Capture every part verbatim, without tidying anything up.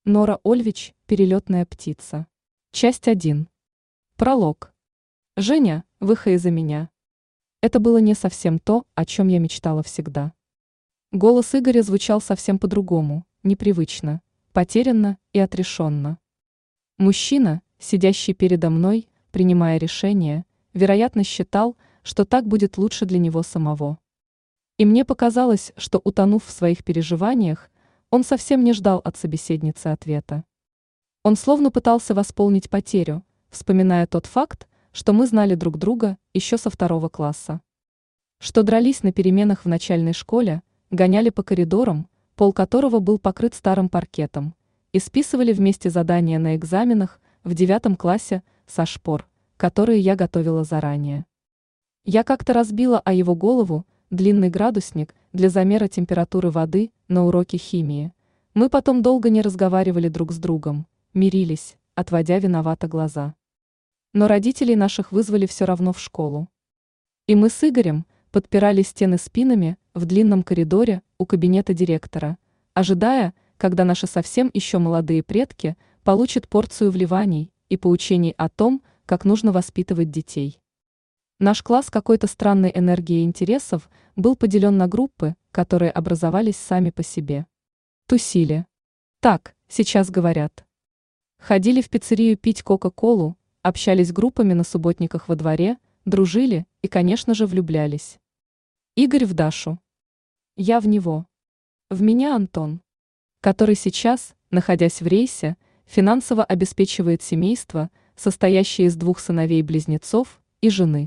Нора Ольвич, перелетная птица. Часть один. Пролог. Женя, выхай за меня. Это было не совсем то, о чем я мечтала всегда. Голос Игоря звучал совсем по-другому, непривычно, потерянно и отрешенно. Мужчина, сидящий передо мной, принимая решение, вероятно, считал, что так будет лучше для него самого. И мне показалось, что, утонув в своих переживаниях, он совсем не ждал от собеседницы ответа. Он словно пытался восполнить потерю, вспоминая тот факт, что мы знали друг друга еще со второго класса. Что дрались на переменах в начальной школе, гоняли по коридорам, пол которого был покрыт старым паркетом, и списывали вместе задания на экзаменах в девятом классе со шпор, которые я готовила заранее. Я как-то разбила о его голову длинный градусник для замера температуры воды на уроке химии. Мы потом долго не разговаривали друг с другом, мирились, отводя виновато глаза. Но родителей наших вызвали все равно в школу. И мы с Игорем подпирали стены спинами в длинном коридоре у кабинета директора, ожидая, когда наши совсем еще молодые предки получат порцию вливаний и поучений о том, как нужно воспитывать детей. Наш класс какой-то странной энергией интересов был поделен на группы, которые образовались сами по себе. Тусили. Так, сейчас говорят. Ходили в пиццерию пить кока-колу, общались группами на субботниках во дворе, дружили и, конечно же, влюблялись. Игорь в Дашу. Я в него. В меня Антон, который сейчас, находясь в рейсе, финансово обеспечивает семейство, состоящее из двух сыновей-близнецов и жены.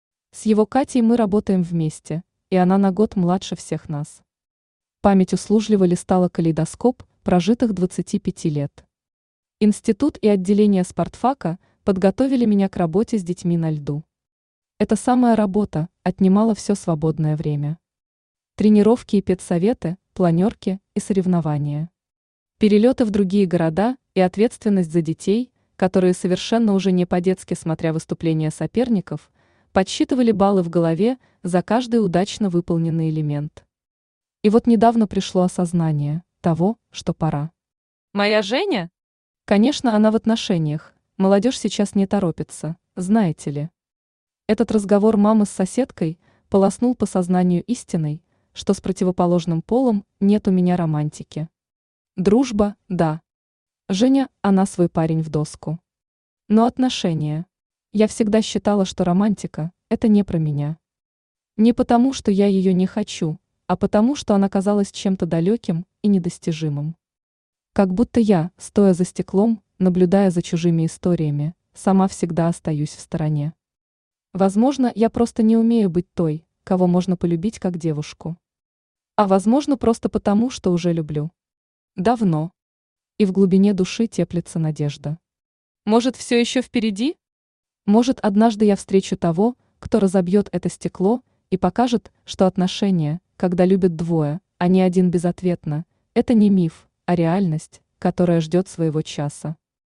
С его Катей мы работаем вместе, и она на год младше всех нас. Память услужливо листала калейдоскоп прожитых двадцати пяти лет. Институт и отделение спортфака подготовили меня к работе с детьми на льду. Эта самая работа отнимала все свободное время. Тренировки и педсоветы, планерки и соревнования. Перелеты в другие города и ответственность за детей, которые совершенно уже не по-детски, смотря выступления соперников, подсчитывали баллы в голове за каждый удачно выполненный элемент. И вот недавно пришло осознание того, что пора. Моя Женя? Конечно, она в отношениях, молодежь сейчас не торопится, знаете ли. Этот разговор мамы с соседкой полоснул по сознанию истиной, что с противоположным полом нет у меня романтики. Дружба, да. Женя, она свой парень в доску. Но отношения. Я всегда считала, что романтика – это не про меня. Не потому, что я ее не хочу, а потому, что она казалась чем-то далеким и недостижимым. Как будто я, стоя за стеклом, наблюдая за чужими историями, сама всегда остаюсь в стороне. Возможно, я просто не умею быть той, кого можно полюбить как девушку. А возможно, просто потому, что уже люблю. Давно. И в глубине души теплится надежда. Может, все еще впереди? Может, однажды я встречу того, кто разобьет это стекло и покажет, что отношения, когда любят двое, а не один безответно, это не миф, а реальность, которая ждет своего часа.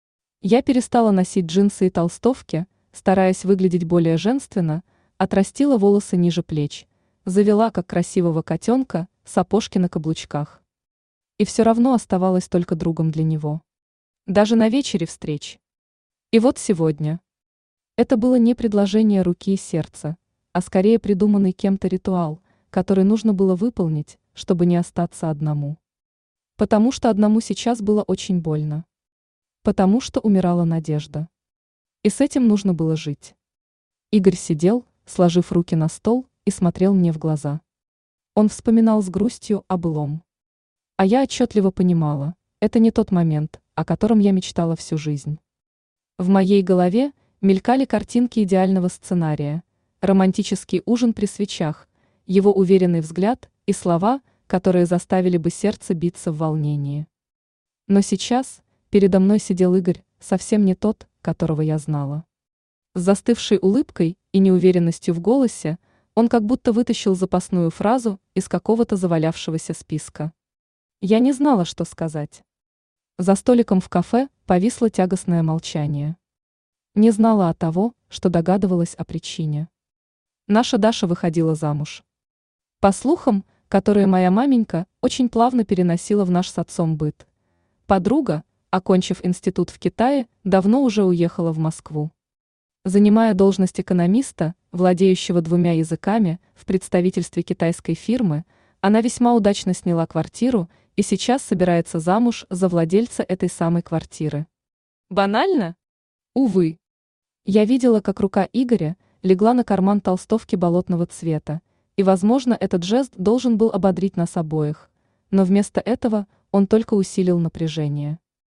Я перестала носить джинсы и толстовки, стараясь выглядеть более женственно, отрастила волосы ниже плеч, завела, как красивого котенка, сапожки на каблучках. И все равно оставалась только другом для него. Даже на вечере встреч. И вот сегодня. Это было не предложение руки и сердца, а скорее придуманный кем-то ритуал, который нужно было выполнить, чтобы не остаться одному. Потому что одному сейчас было очень больно. Потому что умирала надежда. И с этим нужно было жить. Игорь сидел, сложив руки на стол, и смотрел мне в глаза. Он вспоминал с грустью о былом. А я отчетливо понимала, это не тот момент, о котором я мечтала всю жизнь. В моей голове мелькали картинки идеального сценария, романтический ужин при свечах, его уверенный взгляд и слова, которые заставили бы сердце биться в волнении. Но сейчас передо мной сидел Игорь, совсем не тот, которого я знала. С застывшей улыбкой и неуверенностью в голосе он как будто вытащил запасную фразу из какого-то завалявшегося списка. Я не знала, что сказать. За столиком в кафе повисло тягостное молчание. Не знала о того, что догадывалась о причине. Наша Даша выходила замуж. По слухам, которые моя маменька очень плавно переносила в наш с отцом быт. Подруга, окончив институт в Китае, давно уже уехала в Москву. Занимая должность экономиста, владеющего двумя языками, в представительстве китайской фирмы, она весьма удачно сняла квартиру и сейчас собирается замуж за владельца этой самой квартиры. Банально? Увы. Я видела, как рука Игоря легла на карман толстовки болотного цвета, и, возможно, этот жест должен был ободрить нас обоих, но вместо этого он только усилил напряжение.